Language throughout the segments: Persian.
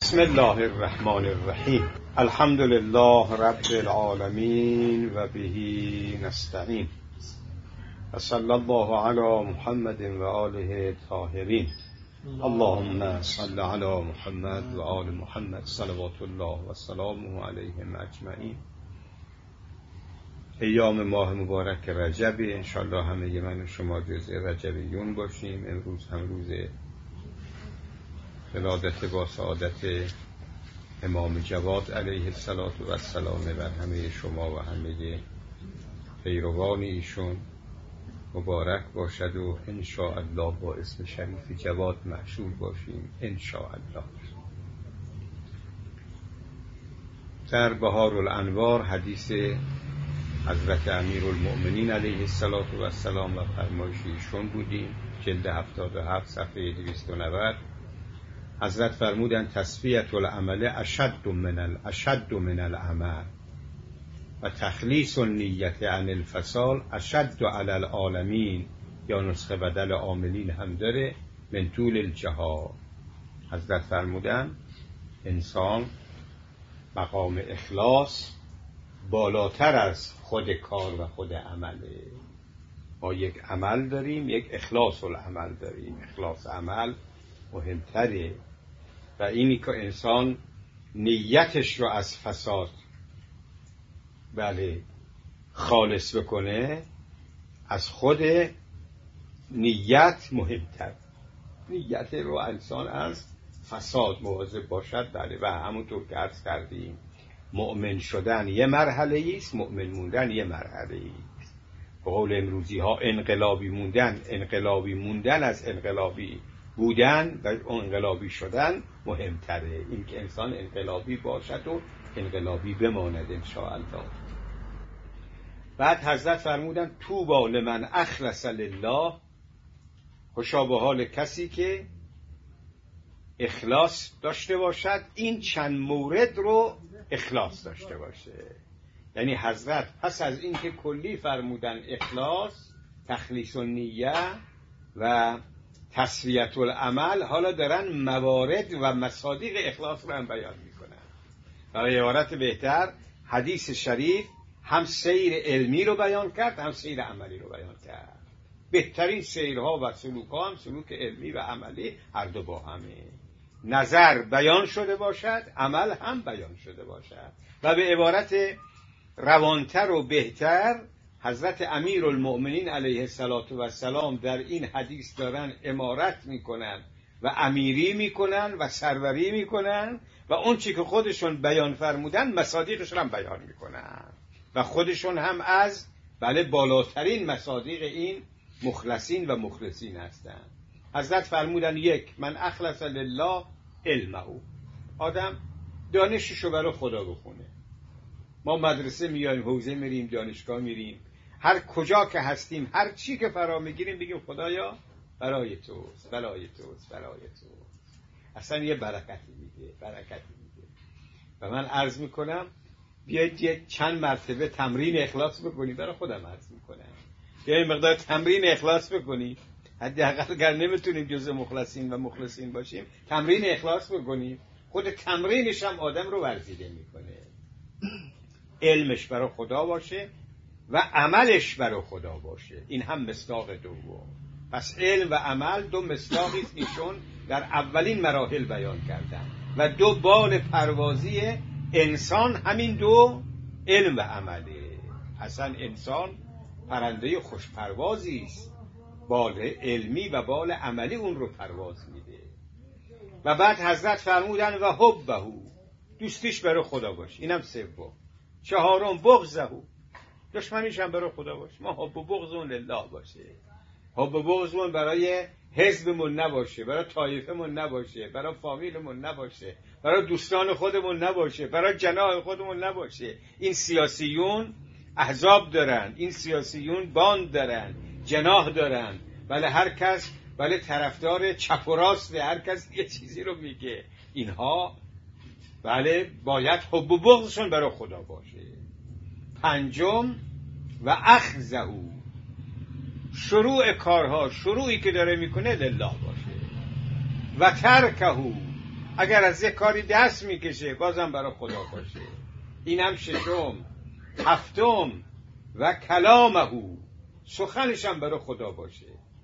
بسم الله الرحمن الرحیم. الحمد لله رب العالمین و به نستعین و صلی الله علی محمد و آله الطاهرین. اللهم صل علی محمد و آل محمد صلوات الله و سلامه علیهم اجمعین. ایام ماه مبارک رجب، انشالله همه من و شما جزء رجبیون باشیم. امروز هم روز ولادت با سعادت امام جواد علیه السلام بر همه شما و همه پیروان ایشون مبارک باشد و انشاءالله با اسم شریف جواد مشهور باشیم انشاءالله. در بهار الانوار حدیث حضرت امیرالمؤمنین علیه السلام و فرمایش ایشون بودیم، جلد 77 صفحه 290. حضرت فرمودند تصفیة العمل اشد من العمل و تخلیص النیت عن الفساد اشد علی العالمین، یا نسخه بدل عاملین هم داره، من طول الجهاد. حضرت فرمودند انسان مقام اخلاص بالاتر از خود کار و خود عمله. ما یک عمل داریم، یک اخلاص العمل داریم. اخلاص عمل مهمتره و اینی که انسان نیتش رو از فساد خالص بکنه، از خود نیت مهمتر. نیت رو انسان از فساد مواظب باشد. و همونطور که عرض کردیم مؤمن شدن یه مرحله است، مؤمن موندن یه مرحله است. به قول امروزی ها انقلابی موندن از انقلابی بودن و انقلابی شدن مهمتره. این که انسان انقلابی باشد و انقلابی بماند انشاءالله. بعد حضرت فرمودن طوبی لمن اخلص لله، خوشا به حال کسی که اخلاص داشته باشد. این چند مورد رو اخلاص داشته باشه. یعنی حضرت پس از این که کلی فرمودن اخلاص، تخلیص النیه و تصفیة العمل، حالا دارن موارد و مصادیق اخلاص رو هم بیان میکنن. برای عبارت بهتر حدیث شریف هم سیر علمی رو بیان کرد، هم سیر عملی رو بیان کرد. بهترین سیرها و سلوکها هم سلوک علمی و عملی هر دو با همه. نظر بیان شده باشد، عمل هم بیان شده باشد. و به عبارت روانتر و بهتر حضرت امیرالمؤمنین علیه السلام در این حدیث دارن امارت میکنن و امیری میکنن و سروری میکنن و اون چی که خودشون بیان فرمودن مصادیقشون هم بیان میکنن و خودشون هم از بالاترین مصادیق این مخلصین و مخلصین هستن. حضرت فرمودن یک، من اخلص لله علمه، آدم دانششو برای خدا بخونه. ما مدرسه میایم، حوزه میریم، دانشگاه میریم، هر کجا که هستیم، هر چی که فرا میگیریم بگیم خدایا برای توست، برای توست، برای توست. اصلا یه برکتی میده. و من عرض میکنم بیایید یه چند مرتبه تمرین اخلاص بکنید. برای خودم عرض میکنم بیایید مقدار تمرین اخلاص بکنید. حداقل اگر نمیتونیم جزء مخلصین و مخلصین باشیم، تمرین اخلاص بکنید. خود تمرینش هم آدم رو ورزیده میکنه. علمش برای خدا باشه و عملش برای خدا باشه. این هم مصداق دوم. پس علم و عمل دو مصداقی است ایشون در اولین مراحل بیان کردن و دو بال پروازی انسان همین دو علم و عمله. اصلا انسان پرنده خوش پروازی است، بال علمی و بال عملی اون رو پرواز میده. و بعد حضرت فرمودن و حبه، دوستیش برای خدا باشه. اینم سوم. چهارم بغضه، دشمنیش هم برای خدا باشه. ما حب و بغضمون لله باشه. حب و بغضمون برای حزبمون نباشه، برای طایفمون نباشه، برای فامیلمون نباشه، برای دوستان خودمون نباشه، برای جناح خودمون نباشه. این سیاسیون احزاب دارن، این سیاسیون باند دارن، جناح دارن. هر کس طرفدار چپ و راست، هر کس یه چیزی رو میگه. اینها باید حب و بغضشون برای خدا باشه. پنجم و اخذه، شروع کارها، شروعی که داره میکنه لله باشه. و ترکه، اگر از یک کاری دست میکشه بازم برای خدا باشه. این هم ششم. هفتم و کلامه، سخنش هم برای خدا باشه.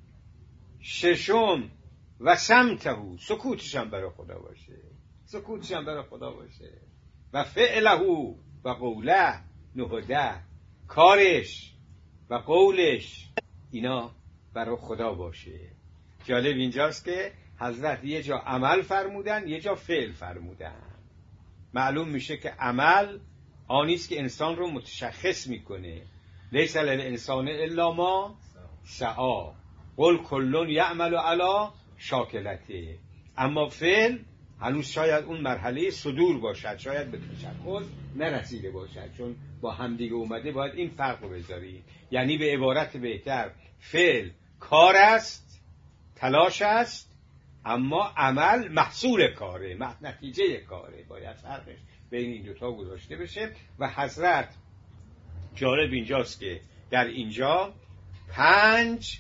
ششم و سمته، سکوتش هم برای خدا باشه. سکوتش هم برای خدا باشه. و فعله و قوله، 9 کارش و قولش اینا برای خدا باشه. جالب اینجاست که حضرت یه جا عمل فرمودن، یه جا فعل فرمودن. معلوم میشه که عمل آنیست که انسان رو متشخص میکنه. لیس للانسان الا ما سعی، قل کل یعمل علی شاکلته. اما فعل هنوز شاید اون مرحله صدور باشد، شاید به تشخص نرسیده باشد، چون با همدیگه اومده. باید این فرق رو بذاری. یعنی به عبارت بهتر، فعل کار است، تلاش است، اما عمل محصول کاره، نتیجه کاره. باید فرقش بین این دوتا گذاشته بشه. و حضرت جالب اینجاست که در اینجا 5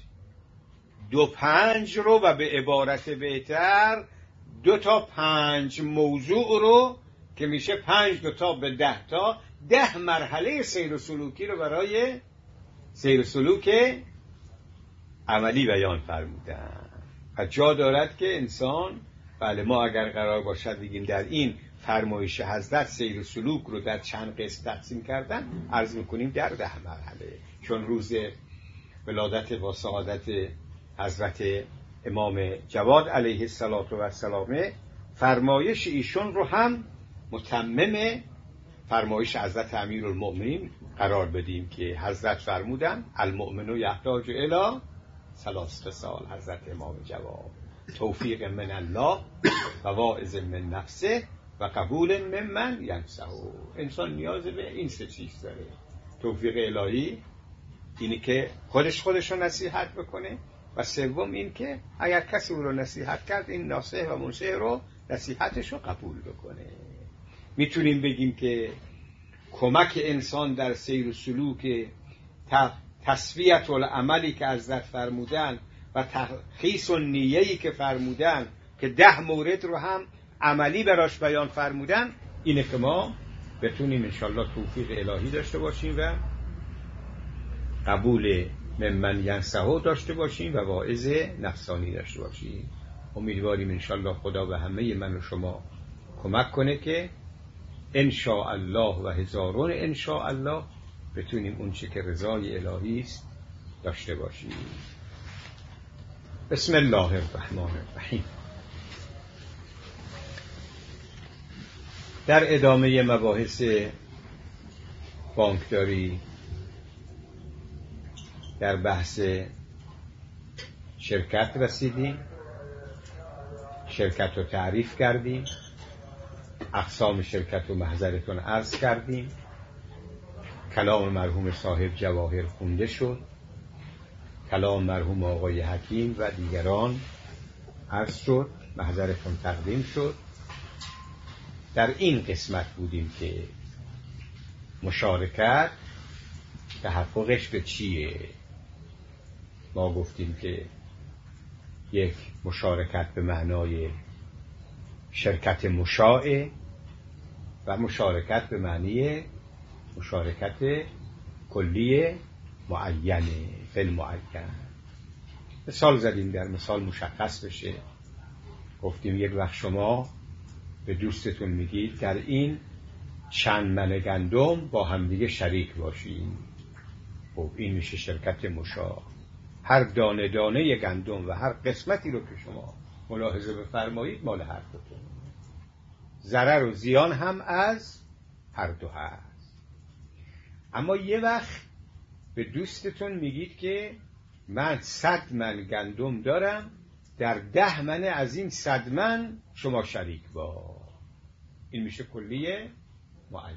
رو و به عبارت بهتر 2 تا 5 موضوع رو که میشه 5 2 تا به 10 تا 10 مرحله سیر و سلوکی رو برای سیر و سلوک عملی بیان فرمودن. و جا دارد که انسان، بله، ما اگر قرار باشد بگیم در این فرمایش حضرت سیر و سلوک رو در چند قسم تقسیم کردن، عرض میکنیم در 10 مرحله. چون روز ولادت و سعادت حضرت امام جواد علیه السلام فرمایش ایشون رو هم متمم فرمایش حضرت امیرالمؤمنین قرار بدیم که حضرت فرمودن المؤمن یحتاج الی 3 خصال. حضرت امام جواد: توفیق من الله و واعظ من نفسه و قبول ممن ینصحه. انسان نیاز به این 3 چیز داره. توفیق الهی اینه که خودش رو نصیحت بکنه، و سوم این که اگر کسی او رو نصیحت کرد، این ناصح و منصح رو نصیحتش رو قبول بکنه. میتونیم بگیم که کمک انسان در سیر و سلوک تصفیت العملی که حضرت فرمودن و تلخیص النیه‌ای که فرمودن که 10 مورد رو هم عملی براش بیان فرمودن، اینه که ما بتونیم انشالله توفیق الهی داشته باشیم و قبول ممن ینصحه داشته باشیم و واعظ نفسانی داشته باشیم. امیدواریم انشالله خدا به همه من و شما کمک کنه که ان شاء الله و هزارون ان شاء الله بتونیم اون چه که رضای الهی است داشته باشیم. بسم الله الرحمن الرحیم. در ادامه مباحث بانکداری در بحث شرکت رسیدیم. شرکت رو تعریف کردیم، اقسام شرکت رو محضرتون عرض کردیم. کلام مرحوم صاحب جواهر خونده شد، کلام مرحوم آقای حکیم و دیگران عرض شد، محضرتون تقدیم شد. در این قسمت بودیم که مشارکت تحققش به چیه. ما گفتیم که یک مشارکت به معنای شرکت مشاع و مشارکت به معنی مشارکت کلی معینه فی معین. مثال زدیم، در مثال مشخص بشه. گفتیم یک وقت شما به دوستتون میگید در این چند من گندم با همدیگه شریک باشیم. خب این میشه شرکت مشاع. هر دانه دانه گندم و هر قسمتی رو که شما ملاحظه بفرمایید مال هر دوتون. ضرر و زیان هم از هر دو هست. اما یه وقت به دوستتون میگید که من 100 من گندم دارم، در 10 من از این 100 من شما شریک با. این میشه کلیه معین.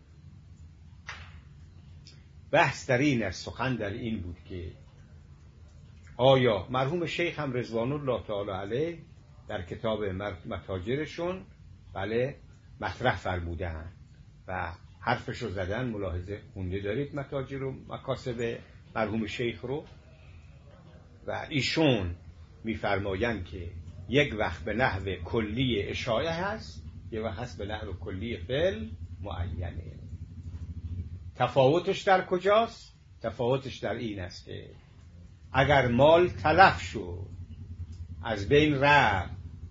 بحث در این از سخن در این بود که آیا مرحوم شیخ هم رضوان الله تعالی علیه در کتاب متاجرشون بله مطرح فرمودن و حرفشو زدن. ملاحظه خونده دارید متاجر و مکاسب مرحوم شیخ رو. و ایشون میفرمایند که یک وقت به نحو کلی اشاعه هست، یک وقت هست به نحو کلی فعل معینه. تفاوتش در کجاست؟ تفاوتش در این است که اگر مال تلف شد، از بین رفت،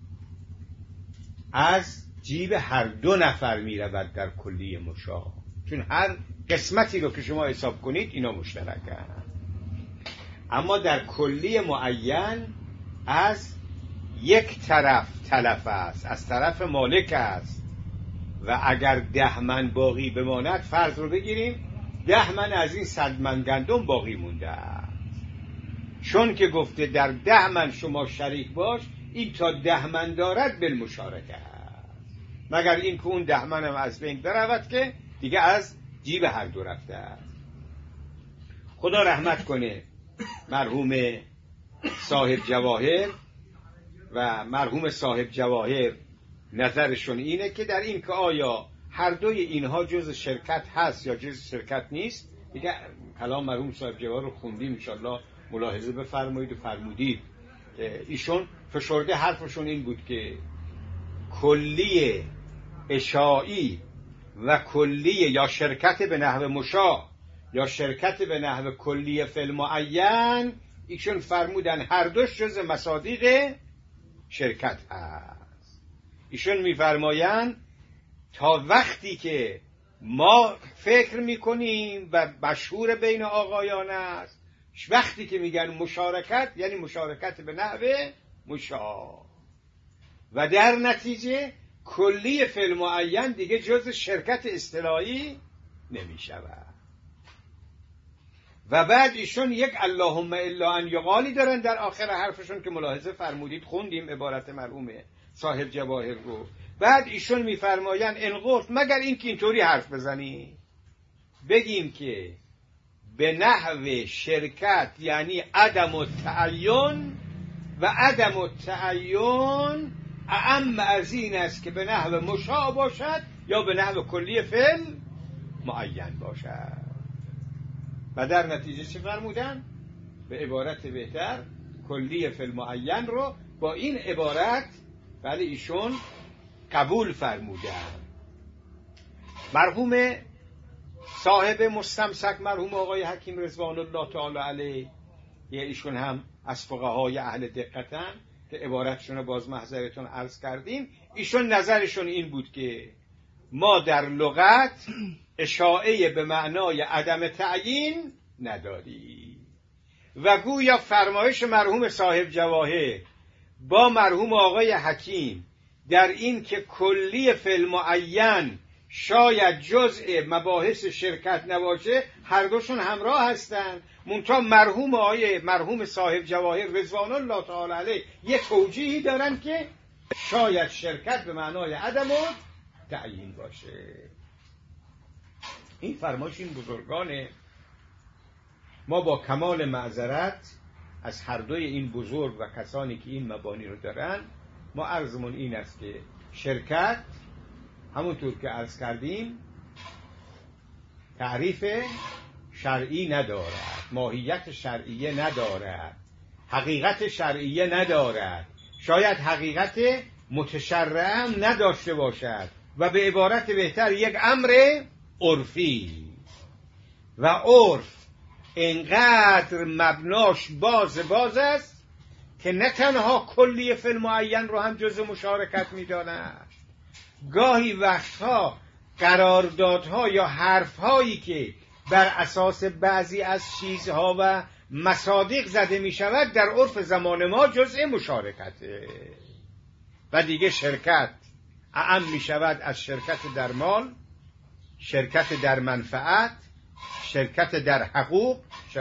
از جیب هر دو نفر می رود در کلی مشاع، چون هر قسمتی رو که شما حساب کنید اینا مشترکن. اما در کلی معین از یک طرف تلف است، از طرف مالک است و اگر 10 من باقی بماند، فرض رو بگیریم 10 من از این 100 من گندم باقی مونده است، چون که گفته در 10 من شما شریک باش، این تا 10 من دارد بالمشارکه است، مگر این که اون 10 من هم از بین برود که دیگه از جیب هر دو رفته است. خدا رحمت کنه مرحوم صاحب جواهر و مرحوم صاحب جواهر نظرشون اینه که در این که آیا هر دوی اینها جز شرکت هست یا جز شرکت نیست. دیگه کلام مرحوم صاحب جواهر رو خوندیم، انشالله ملاحظه بفرمایید و فرمودید. ایشون فشرده حرفشون این بود که کلی اشاعی و کلی یا شرکت به نحو مشاع یا شرکت به نحو کلی فعل معین، ایشون فرمودن هر دوش جز مصادیق شرکت هست. ایشون میفرمایند تا وقتی که ما فکر میکنیم و مشهور بین آقایان است، وقتی که میگن مشارکت یعنی مشارکت به نحو مشاع و در نتیجه کلی فعل معین دیگه جز شرکت اصطلاحی نمیشود. و بعد ایشون یک اللهم الا ان یقالی دارن در آخر حرفشون که ملاحظه فرمودید، خوندیم عبارت مرحوم صاحب جواهر رو. بعد ایشون میفرمایند انقرت مگر این که اینطوری حرف بزنی بگیم که به نحو شرکت یعنی عدم التعین و عدم التعین اعم از این است که به نحو مشاع باشد یا به نحو کلی فعل معین باشد. و در نتیجه چه فرمودن؟ به عبارت بهتر کلی فعل معین رو با این عبارت ولی ایشون قبول فرمودن. مرحوم صاحب مستمسک مرحوم آقای حکیم رضوان الله تعالی علیه، ایشون هم از فقهای اهل دقتن که عبارتشون رو باز محضرتون عرض کردیم. ایشون نظرشون این بود که ما در لغت اشاعه به معنای عدم تعیین نداریم و گویا فرمایش مرحوم صاحب جواهر با مرحوم آقای حکیم در این که کلی فعل معین شاید جزء مباحث شرکت نباشه، هر دوشون همراه هستن. منتها مرحوم صاحب جواهر رضوان الله تعالی علیه یک توجیهی دارن که شاید شرکت به معنای عدم تعیین باشه. این فرمایش این بزرگان ما با کمال معذرت از هر دوی این بزرگ و کسانی که این مبانی رو دارن، ما عرضمون این است که شرکت همونطور که عرض کردیم تعریف شرعی ندارد، ماهیت شرعیه ندارد، حقیقت شرعیه ندارد، شاید حقیقت متشرع هم نداشته باشد و به عبارت بهتر یک امر عرفی و عرف اینقدر مبناش باز است که نه تنها کلی فعل معین رو هم جزء مشارکت می‌داند، گاهی وقتها قراردادها یا حرفهایی که بر اساس بعضی از چیزها و مصادیق زده می شود در عرف زمان ما جزء مشارکته و دیگه شرکت اعم می شود از شرکت در مال، شرکت در منفعت، شرکت در حقوق،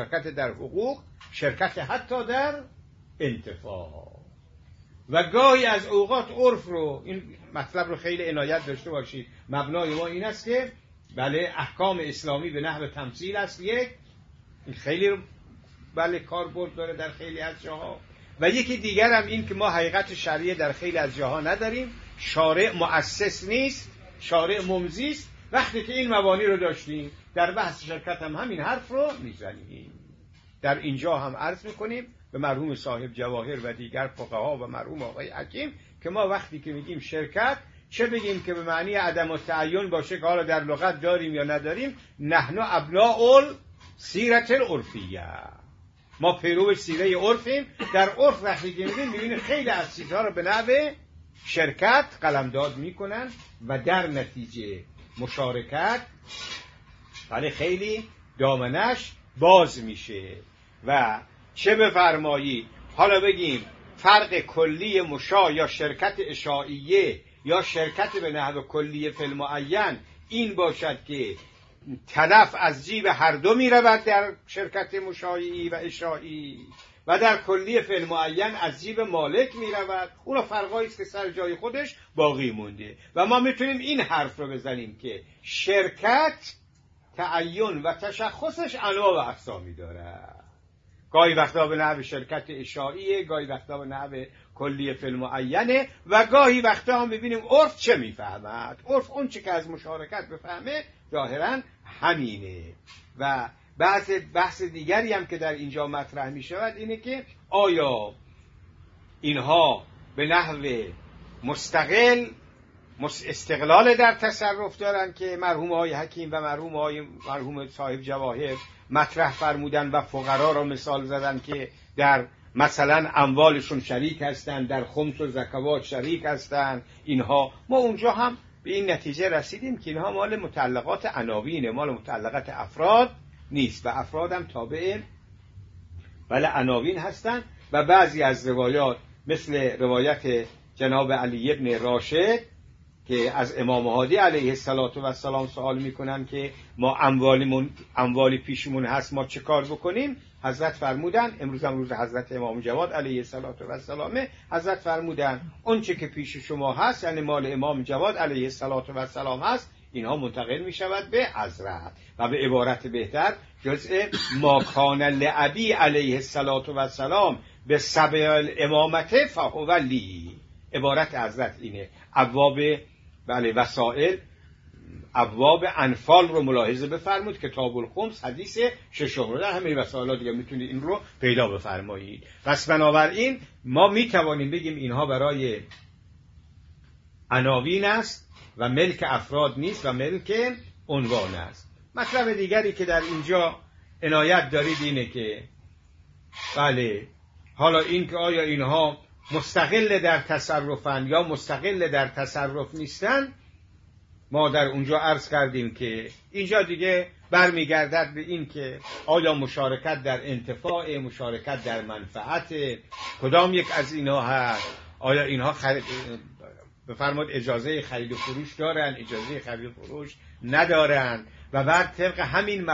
شرکت حتی در انتفاع. و گاهی از اوقات عرف رو، این مطلب رو خیلی عنایت داشته باشید، مبنای ما این است که بله احکام اسلامی به نحو تمثیل است، یک این خیلی بله کاربرد داره در خیلی از جاها، و یکی دیگر هم این که ما حقیقت شرعیه در خیلی از جاها نداریم، شارع مؤسس نیست، شارع ممضی است. وقتی که این مبانی رو داشتیم در بحث شرکت هم همین حرف رو میزنیم. در اینجا هم عرض میکنیم به مرحوم صاحب جواهر و دیگر فقها و مرحوم آقای حکیم که ما وقتی که میگیم شرکت چه بگیم که به معنی عدم التعین باشه که حالا در لغت داریم یا نداریم، نحن ابناء السیرة العرفیه، ما پیرو سیره عرفیم. در عرف وقتی که میبینیم خیلی از چیزها رو به نحو شرکت قلمداد میکنن و در نتیجه مشارکت ولی خیلی دامنش باز میشه. و چه بفرمایی حالا بگیم فرق کلی مشا یا شرکت اشاعیه یا شرکت به نحو کلی فی المعین این باشد که تلف از جیب هر دو می رود در شرکت مشاعی و اشاعی و در کلی فی المعین از جیب مالک می رود. اون فرقایی است که سر جای خودش باقی مونده و ما میتونیم این حرف رو بزنیم که شرکت تعین و تشخصش انواع و اقسامی داره. گاهی وقتا به نحو شرکت اشاعیه، گاهی وقتا به نحو کلی فی المعینه و گاهی وقتا هم ببینیم عرف چه میفهمد. عرف اون چه که از مشارکت بفهمه ظاهرا همینه. و بحث دیگری هم که در اینجا مطرح می شود اینه که آیا اینها به نحو مستقل استقلال در تصرف دارن که مرحوم آقای حکیم و مرحوم صاحب جواهر مطرح فرمودن و فقرا را مثال زدن که در مثلا اموالشون شریک هستن، در خمس و زکوات شریک هستن. اینها ما اونجا هم به این نتیجه رسیدیم که اینها مال متعلقات عناوینه، مال متعلقات افراد نیست و افراد هم تابع ولی عناوین هستن. و بعضی از روایات مثل روایت جناب علی ابن راشد که از امام هادی علیه السلام سوال میکنن که ما اموالی پیشمون هست ما چه کار بکنیم، حضرت فرمودن، امروز هم روز حضرت امام جواد علیه السلام، حضرت فرمودن اون چه که پیش شما هست یعنی مال امام جواد علیه السلام هست اینها منتقل می شود به حضرت و به عبارت بهتر جزء ما کان لعبی علیه السلام به سبع الامامته فهو لی. عبارت حضرت اینه. ابواب وسائل ابواب انفال رو ملاحظه بفرمود، کتاب الخمس حدیث 6 در همه وسائل دیگه میتونید این رو پیدا بفرمایید. پس بنابراین ما میتوانیم بگیم اینها برای عناوین است و ملک افراد نیست و ملک عنوان است. مطلب دیگری که در اینجا عنایت دارید اینه که بله حالا این که آیا اینها مستقل در تصرفن یا مستقل در تصرف نیستن، ما در اونجا عرض کردیم که اینجا دیگه برمیگردد به این که آیا مشارکت در انتفاع، مشارکت در منفعت، کدام یک از اینها هست، آیا اینها بفرماد اجازه خرید و فروش دارن، اجازه خرید و فروش ندارن. و بعد طبق همین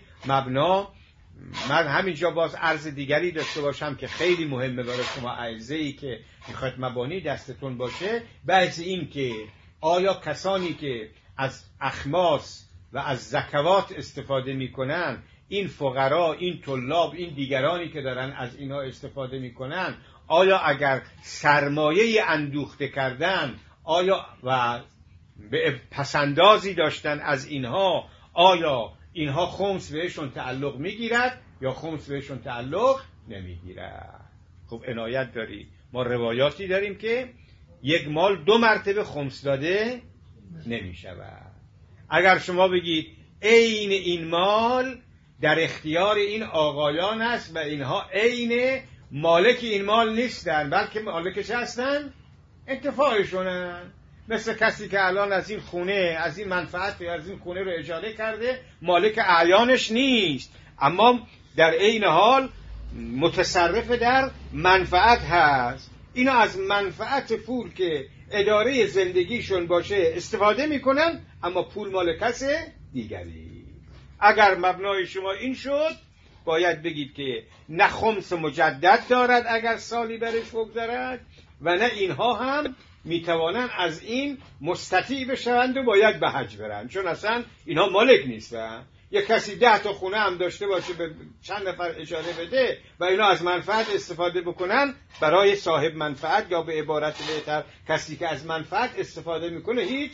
مبنا من همینجا باز عرض دیگری داشته باشم که خیلی مهمه برای شما اعزایی که میخواید مبانی دستتون باشه. بعضی این که آیا کسانی که از اخماس و از زکوات استفاده میکنن، این فقرا، این طلاب، این دیگرانی که دارن از اینها استفاده میکنن، آیا اگر سرمایه اندوخته کردن آیا و به پسندازی داشتن از اینها، آیا اینها خمس بهشون تعلق میگیرد یا خمس بهشون تعلق نمیگیرد؟ خب عنایت دارید، ما روایاتی داریم که یک مال 2 مرتبه خمس داده نمیشود. اگر شما بگید عین این مال در اختیار این آقایان است و اینها عین مالک این مال نیستن بلکه مالکش هستن، انتفاعشونن. مثل کسی که الان از این خونه، از این منفعت از این خونه رو اجاره کرده، مالک اعیانش نیست اما در عین حال متصرف در منفعت هست. اینا از منفعت پول که اداره زندگیشون باشه استفاده میکنن اما پول مال کس دیگری. اگر مبنای شما این شد باید بگید که نه خمس مجدد دارد اگر سالی برش بگذرد و نه اینها هم میتوانن از این مستطیع بشوند و باید به حج برن، چون اصلا اینها مالک نیستن. یک کسی 10 تا خونه هم داشته باشه به چند نفر اجاره بده و اینا از منفعت استفاده بکنن، برای صاحب منفعت یا به عبارت بهتر کسی که از منفعت استفاده میکنه هیچ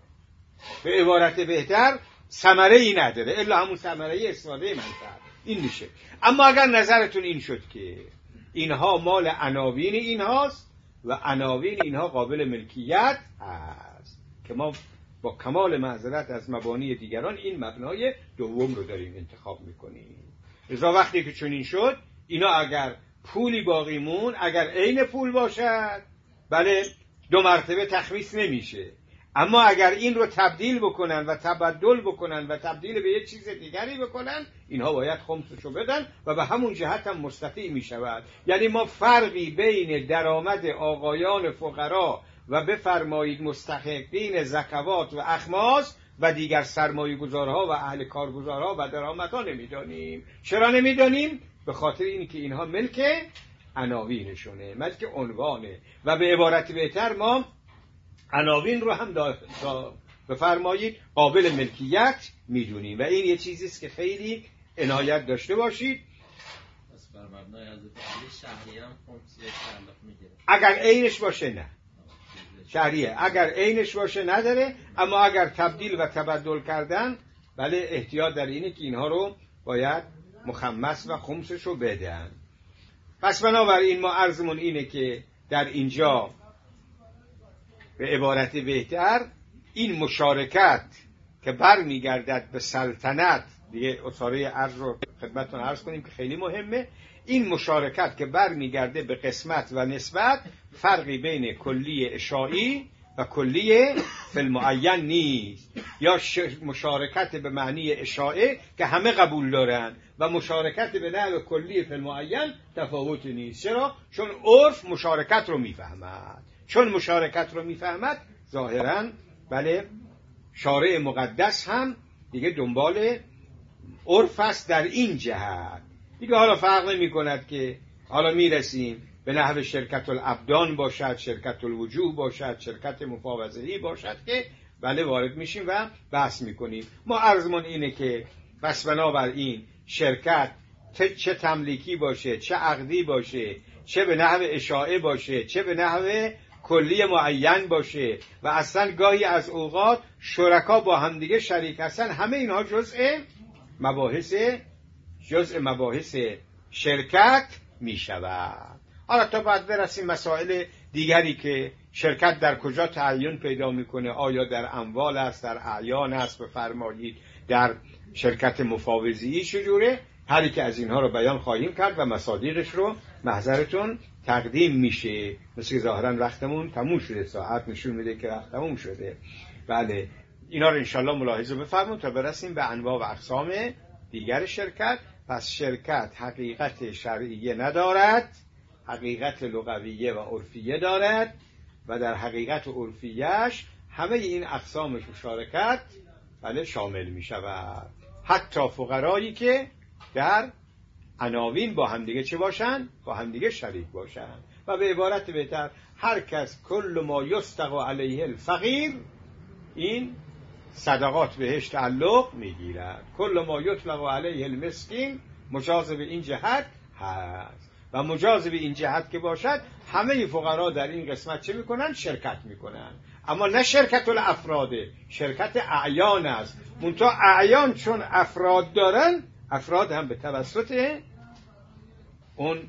به عبارت بهتر ثمره ای نداره الا همون ثمره ای استفاده منفعت. این میشه. اما اگر نظرتون این شد که اینها مال عناوین اینهاست و عناوین اینها قابل ملکیت است، که ما با کمال معذرت از مبانی دیگران این مبنای دوم رو داریم انتخاب میکنیم. لذا وقتی که چنین شد، اینا اگر پولی باقی مون، اگر عین پول باشد، بله 2 مرتبه تخمیس نمیشه. اما اگر این رو تبدیل بکنن و تبدل بکنن و تبدیل به یک چیز دیگری بکنن، اینها باید خمسشو بدن و به همون جهت هم مستطیع می شود. یعنی ما فرقی بین درآمد آقایان فقرا و بفرمایید مستحقین زکوات و اخماس و دیگر سرمایه گذارها و اهل کارگزارها و درآمدها نمیدانیم. چرا نمیدانیم؟ به خاطر اینکه اینها ملک عناوینشونه، ملک عنوانه. و به عبارت بهتر ما عناوین رو هم بفرمایید قابل ملکیت میدونیم و این یه چیزی است که خیلی عنایت داشته باشید. پس بر مبنای حضرت علی شهریه هم خمسیه تعلق میگیره؟ اگر عینش باشه نه، شهریه اگر عینش باشه نداره، اما اگر تبدیل و تبدل کردن، بله احتیاط در اینه که اینها رو باید مخمس و خمسش رو بدن. پس بنابراین ما عرضمون اینه که در اینجا به عبارت بهتر این مشارکت که بر میگردد به سلطنت، دیگه اصاره عرض رو خدمتتون عرض کنیم که خیلی مهمه، این مشارکت که بر میگرده به قسمت و نسبت فرقی بین کلی اشاعی و کلی فی المعین نیست. یا مشارکت به معنی اشاعه که همه قبول دارن و مشارکت به نحو کلی فی المعین تفاوتی نیست. چرا؟ چون عرف مشارکت رو میفهمد. چون مشارکت رو میفهمد، ظاهراً بله شارع مقدس هم دیگه دنبال عرف است در این جهت. دیگه حالا فرق نمی کند که حالا میرسیم به نحو شرکت الابدان باشد، شرکت الوجوه باشد، شرکت مفاوضه‌ای باشد که بله وارد میشیم و بحث میکنیم. ما عرضمون اینه که بس بنابراین شرکت چه تملیکی باشه، چه عقدی باشه، چه به نحو اشاعه باشه، چه به نحو کلی معین باشه و اصلا گاهی از اوقات شرکا با همدیگه شریک هستن، همه اینها جزء مباحث شرکت می شود. حالا تا بعد برسیم مسائل دیگری که شرکت در کجا تعین پیدا میکنه، آیا در اموال است، در اعیان است، بفرمایید در شرکت مفاوضه‌ای چجوره، هر یک از اینها رو بیان خواهیم کرد و مصادیقش رو محضرتون تقدیم میشه. مثل ظاهرا وقتمون تموم شده، ساعت نشون میده که وقت تموم شده. بله اینا رو انشالله ملاحظه بفرمون تا برسیم به انواع و اقسام دیگر شرکت. پس شرکت حقیقت شرعیه ندارد، حقیقت لغویه و عرفیه دارد و در حقیقت عرفیش همه این اقسام مشارکت بله شامل می شود. حتی فقرایی که در عناوین با همدیگه چه باشن؟ با همدیگه شریک باشن. و به عبارت بهتر هر کس کل ما یستق علیه الفقیر، این صدقات بهش تعلق میگیرد. کل ما یطلق علیه المسکین مجاز به این جهت هست و مجاز به این جهت که باشد همه فقرا در این قسمت چه میکنن؟ شرکت میکنن. اما نه شرکت الافراده، شرکت اعیان است. منتها اعیان چون افراد دارن، افراد هم به توسط اون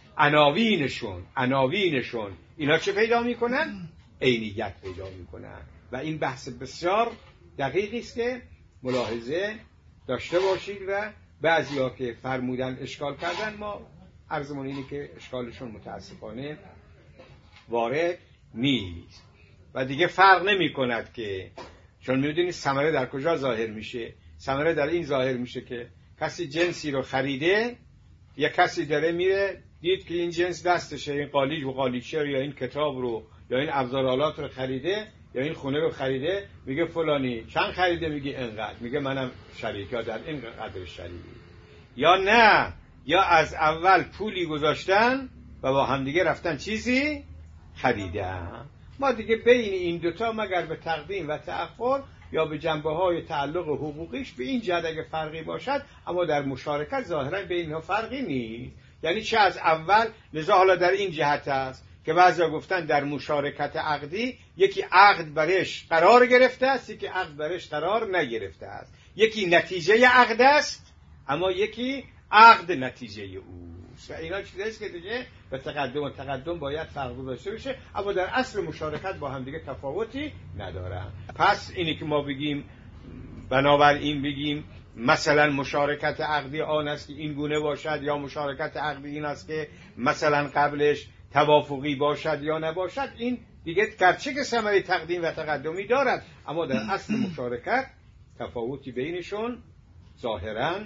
عناوینشون اینا چه پیدا میکنن؟ عینیت پیدا میکنن. و این بحث بسیار دقیقی است که ملاحظه داشته باشید و بعضیا که فرمودن اشکال کردن، ما عرضمون اینه که اشکالشون متاسفانه وارد نیست و دیگه فرق نمی کند که چون میدونید ثمره در کجا ظاهر میشه. ثمره در این ظاهر میشه که کسی جنسی رو خریده، یا کسی داره میره دید که این جنس دستشه، این قالیچ و قالیچه یا این کتاب رو یا این ابزارالات رو خریده یا این خونه رو خریده، میگه فلانی چند خریده؟ میگه اینقدر. میگه منم شریک، یا در این قدر شریک. یا نه، یا از اول پولی گذاشتن و با همدیگه رفتن چیزی خریدن. ما دیگه بین این دوتا مگر به تقدیم و تأخر یا به جنبه‌های تعلق حقوقیش به این جهت اگه فرقی باشد، اما در مشارکت ظاهرا بین اینها فرقی نیست. یعنی چه از اول. لذا حالا در این جهت است که بعضیا گفتن در مشارکت عقدی یکی عقد برش قرار گرفته است، یکی عقد برش قرار نگرفته است. یکی نتیجه عقد است، اما یکی عقد نتیجه او. اینا چیزاییست که دیگه به تقدم باید فرق داشته باشه، اما در اصل مشارکت با هم دیگه تفاوتی ندارن. پس اینی که ما بگیم بنابراین بگیم مثلا مشارکت عقدی آن است که این گونه باشد، یا مشارکت عقدی این است که مثلا قبلش توافقی باشد یا نباشد، این دیگه گرچه که ثمره تقدیم و تقدمی دارد، اما در اصل مشارکت تفاوتی بینشون ظاهراً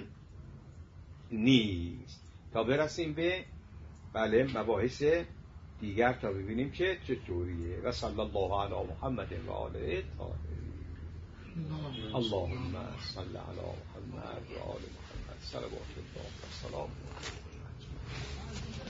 نیست. تا برسیم به مباحث دیگر تا ببینیم که چطوریه. و صلی الله علی محمد و آله الطاهرین. اللهم صل علی محمد و آل محمد صلوات الله و سلام.